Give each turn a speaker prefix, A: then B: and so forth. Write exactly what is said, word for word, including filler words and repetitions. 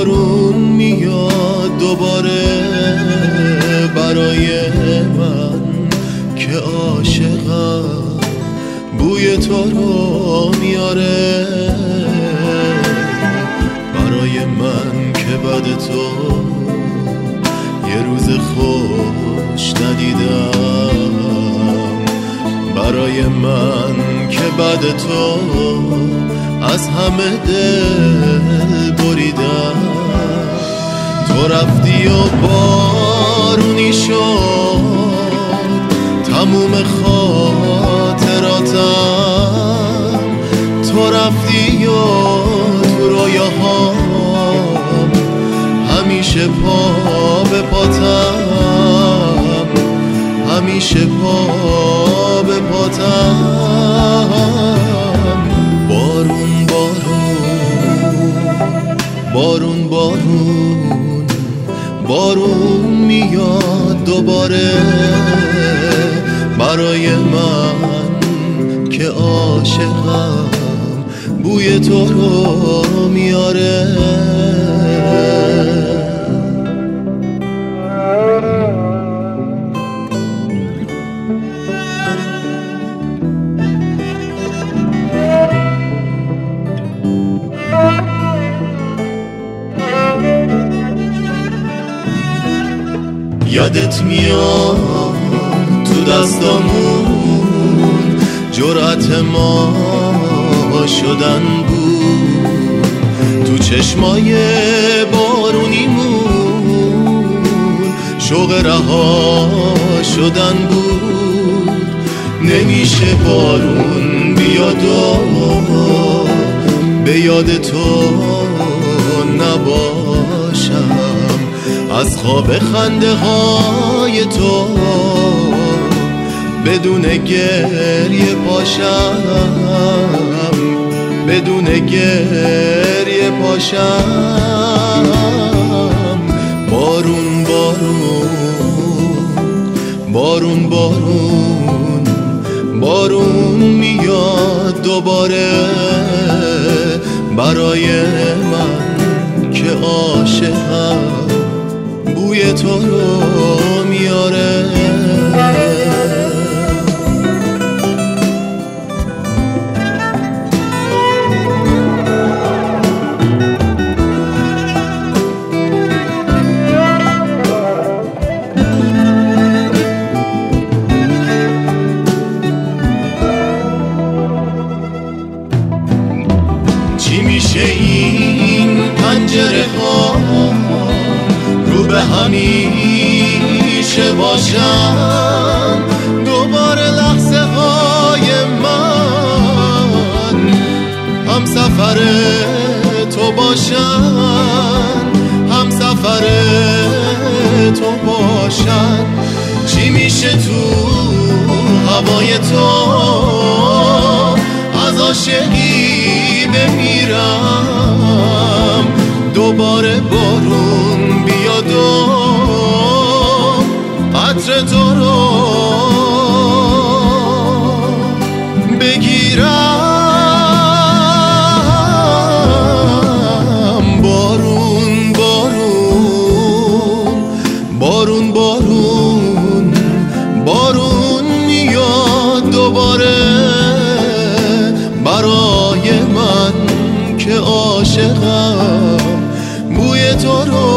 A: بارون میاد دوباره برای من که عاشقم، بوی تو رو میاره برای من که بعد تو یه روز خوش ندیدم، برای من که بعد تو از همه دل بریدم. تو رفتی و بارونی شد تموم خاطراتم، تو رفتی و تو رویاهام همیشه پا به پاتم، همیشه پا به پاتم. بارون بارون بارون بارون بارون میاد دوباره برای من که عاشقم، بوی تو رو میاره. یادت میاد تو دستامون جرأت ما شدن بود، تو چشمای بارونیمون شوق رها شدن بود. نمیشه بارون بیاد و به یاد تو نباشم، از خواب خنده های تو بدون گریه پاشم، بدون گریه پاشم. بارون بارون بارون بارون بارون میاد دوباره برای من که عاشقم، بوی تو رو میاره. چی میشه این پنجره ها رو به همیشه باشم، دوباره لحظه های من هم سفر تو باشن، هم سفر تو باشن. چی میشه تو هوای تو از عاشقی بمیرم، دوباره بارون بیاد و عطر تو رو بگیرم. بارون بارون بارون بارون بارون میاد دوباره برای من که عاشقم، بوی تو رو